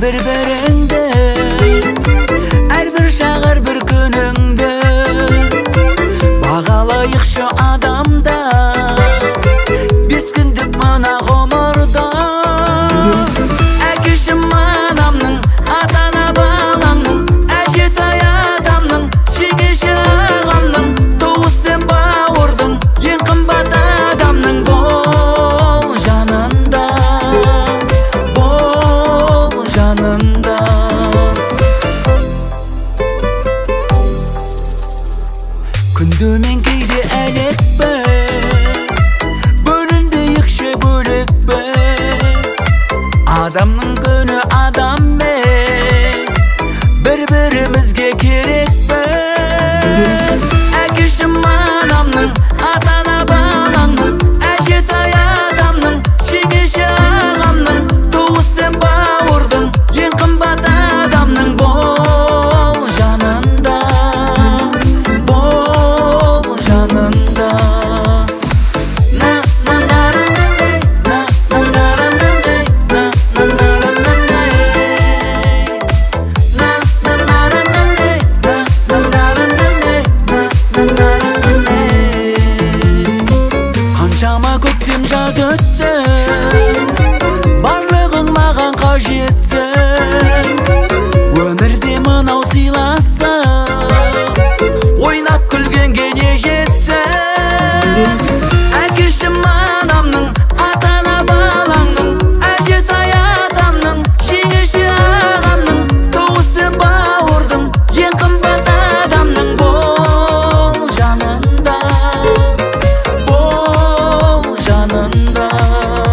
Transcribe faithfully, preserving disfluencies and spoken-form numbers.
бір-біріңді, әрбір шағыр бір күніңді бағалайықшы адамда, бес күндік мына ғұмырда. Әкешім анамның, ата-ана балаңның, әжетай адамның, жеңеше ағамның, туыс пен бауырдың, ең қымбат адамның бол жанында, бол жанында. Күнді мен кейде әлекпіз, бөлінбейікші бөлекпіз. Адамның күні адаммен, бір-бірімізге керекпіз. Әкешім анамның, ата-ана балаңның, әжетай адамның, жеңеше ағамның, туыс пен бауырдың, ең қымбат адамның бол жанында, бол жанында. Қаншама көктем жаз өтсін, барлығың маған қажетсін. Өмірде мынау сыйласың, ойнап күлгенге не жетсін. Әкешім анамның, ата-ана балаңның, әжетай адамның, жеңеше ағамның, туыс пен бауырдың, ең қымбат адамның бол жанында, бол жанында.